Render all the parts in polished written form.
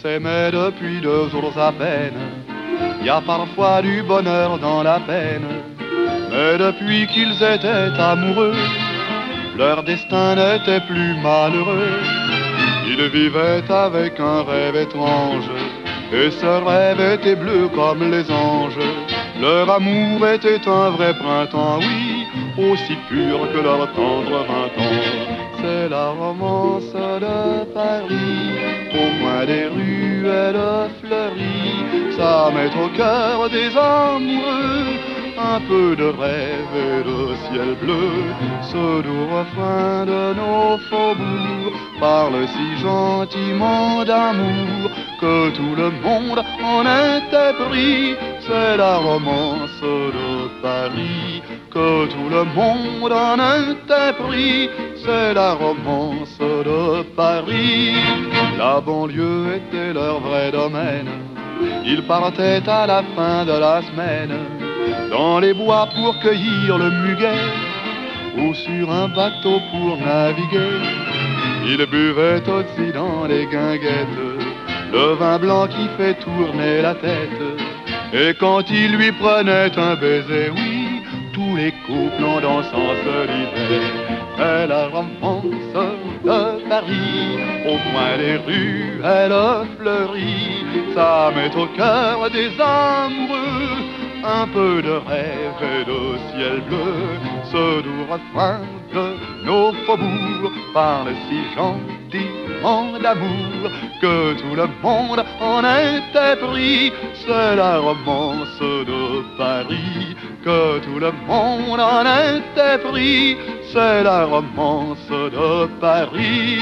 s'aimaient depuis 2 jours à peine. Il y a parfois du bonheur dans la peine, mais depuis qu'ils étaient amoureux, leur destin n'était plus malheureux. Ils vivaient avec un rêve étrange, et ce rêve était bleu comme les anges. Leur amour était un vrai printemps, oui, aussi pur que leur tendre 20 ans. C'est la romance de Paris, au coin des ruelles fleuries. Ça met au cœur des amoureux un peu de rêve et de ciel bleu. Ce doux refrain de nos faubourgs parle si gentiment d'amour que tout le monde en était pris. C'est la romance de Paris, que tout le monde en était pris. C'est la romance de Paris. La banlieue était leur vrai domaine. Ils partaient à la fin de la semaine dans les bois pour cueillir le muguet ou sur un bateau pour naviguer. Ils buvaient aussi dans les guinguettes le vin blanc qui fait tourner la tête. Et quand il lui prenait un baiser, oui, tous les couples en dansant se disaient: c'est la romance de Paris, au coin des rues elle fleurit. Ça met au cœur des amoureux un peu de rêve et de ciel bleu. Ce doux refrain de nos faubourgs parle si gentiment d'amour que tout le monde en était pris. C'est la romance de Paris, que tout le monde en était pris. C'est la romance de Paris.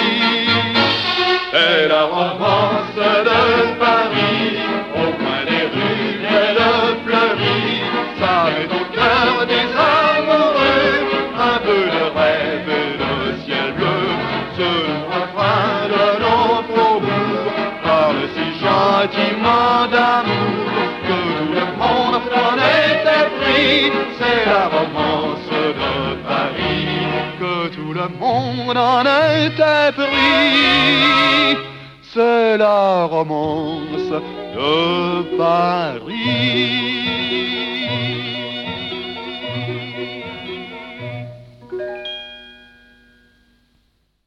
C'est la romance de Paris, au coin des rues elle fleurit. Ça met au cœur des amoureux un peu de rêve et de ciel bleu. Ce refrain de nos faubourgs parle si gentiment d'amour que tout le monde en était pris. C'est la romance de Paris, que tout le monde en était pris. C'est la romance de Paris.